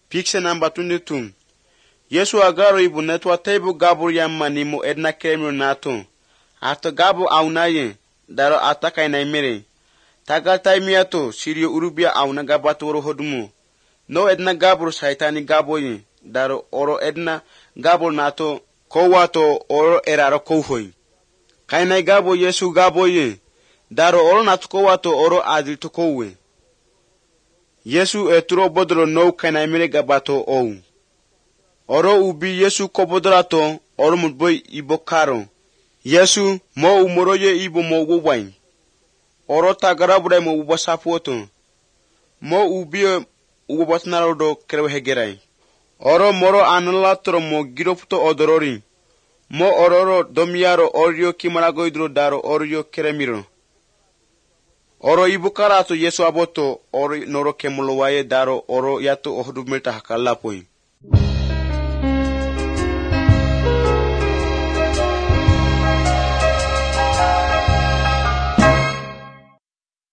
Picture number 22. Yesu agaro ibu netwa teibu gabur yamma nimo edna kremio nato. Ato gabu aunaye daro ataka inaimere. Tagal taimiato sirio urubia auna gabato oro hodumu. No edna gabur saitani gaboye daro oro edna gabur nato kowato oro eraro kouhoi. Kainai gabo Yesu gaboye daro oro nato kowato oro adilto kouwe. Yesu eturo bodro no kainaimere gabato ou. Oro ubi Yesu kobodrato oro mutboy ibokaro. Yesu mo umoroye ibo mo wuwain. Oro tagarabura mo ubasapoto. Mo ubi ubatnarodo krewehegerai. Oro moro analatro mo giroputo odorori. Mo ororo domiaro orio kimaragoidro daro orio keremiro. Oro ibukarato Yesu aboto oro noro kemolowaye daro oro yato ohdumelta hakalapoi.